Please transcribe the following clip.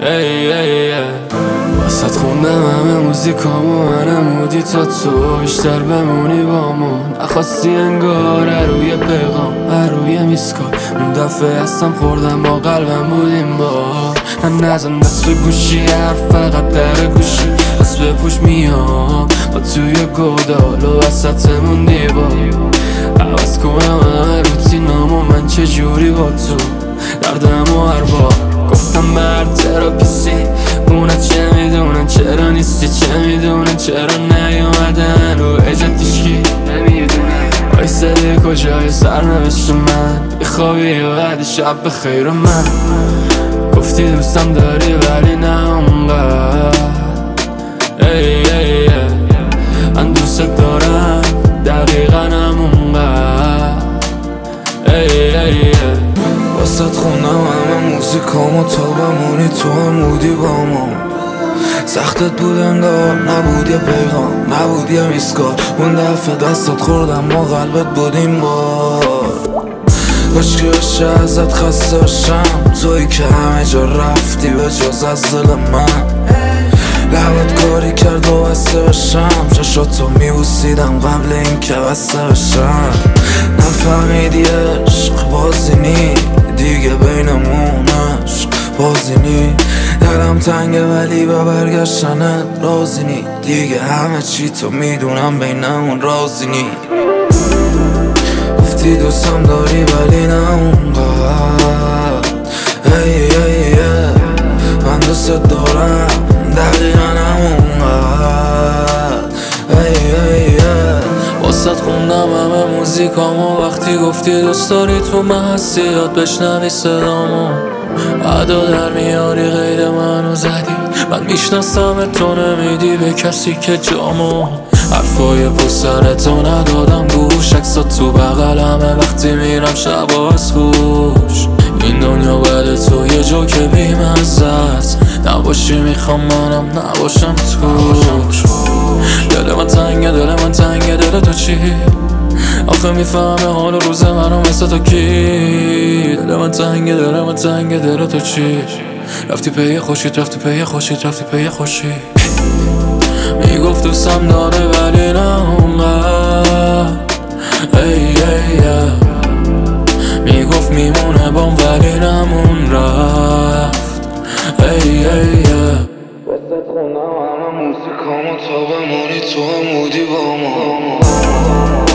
ای ای واسه خوندم همه موزیکامو منمودی تا تو بیشتر بمونی بامون نخواستی انگار روی پیغام روی میسکا اون دفعه هستم خوردم با قلبم بودیم با نزن دست به گوشی حرف فقط در گوشی از بپوش میام با توی گودال و وسطمون دیوار عوض کنم روتینامو من چجوری با تو دردم و هر بار گفتم مرد تراپیسی اونا چه میدونن چرا نیستی چه میدونن چرا نیومدن و اجت تیشکی نمیدونن بایستده کجای سرنوشت من بخوابی و بعد شب بخیر من گفتی دوستم داری ولی نه اونقدر ای ای ای من دوست دارم دقیقا همونقدر ای ای ای واسه خوندم همه موزیکامو تا بمونی تو هم بودی با ما سختت بود انگار نبود یه پیغام نبود یه میسکار اون دفعه دستت خوردم ما قلبت بودیم بار کاش که بشه ازت خسته باشم توی که همه جا رفتی به جز از دل من لبت کاری کرد و بسته باشم چشاتو میبوسیدم قبل این که بسته باشم نفهمیدی عشق بازی نی دیگه بینمون عشق بازی نی دلم تنگه ولی به برگشتنت رازی نی دیگه همه چی تو میدونم بینمون رازی نی گفتی دوستم داری ولی نه اونقدر ای ای ای من دوست دارم دقیقا همونقدر ای ای ای واسه خوندم همه موزیکامو وقتی گفتی دوست داری تو من هستی یاد بشنوی صدامو ادا در میاری غیر منو زدی من میشناسم تو نمیدی به کسی که جامو حرفای پسرتو ندادم گوش عکسات تو بغلمه وقتی میرم شب از خوش این دنیا بعد تو یه جو که بیمزه است نباشی میخوام منم نباشم توش دل من تنگه دل من تنگه دل تو چی آخه میفهمه حال و روز منو مثل تو کی دل من تنگه دل من تنگه دل تو چی رفتی پی خوشید رفتی پی خوشید رفتی پی خوشی میگفت دوستم داره ولی نه اونقدر ای ای ای میگفت میمونه بام ولی نمون رفت ای ای ای واسه خوندم همه موزیکامو تا بمونی تو هم بودی با ما